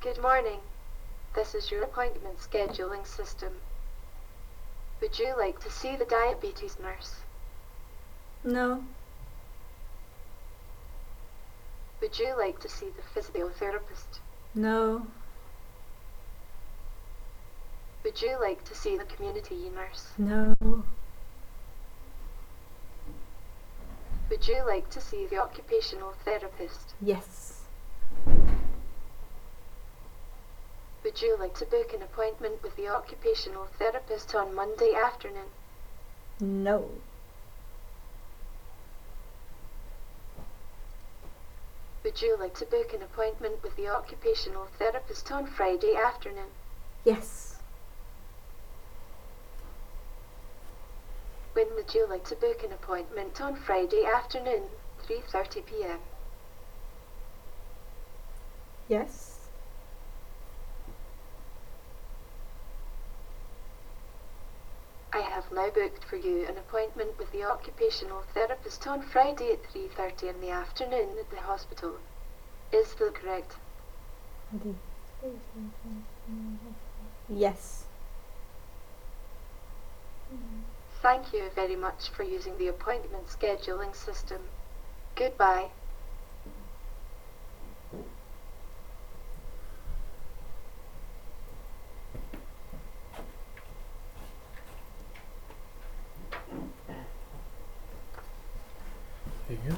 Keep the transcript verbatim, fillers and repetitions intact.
Good morning. This is your appointment scheduling system. Would you like to see the diabetes nurse? No. Would you like to see the physiotherapist? No. Would you like to see the community nurse? No. Would you like to see the occupational therapist? Yes. Would you like to book an appointment with the occupational therapist on Monday afternoon? No. Would you like to book an appointment with the occupational therapist on Friday afternoon? Yes. When would you like to book an appointment on Friday afternoon, three thirty p m? Yes. I have now booked for you an appointment with the occupational therapist on Friday at three thirty in the afternoon at the hospital. Is that correct? Yes. Thank you very much for using the appointment scheduling system. Goodbye. There you go.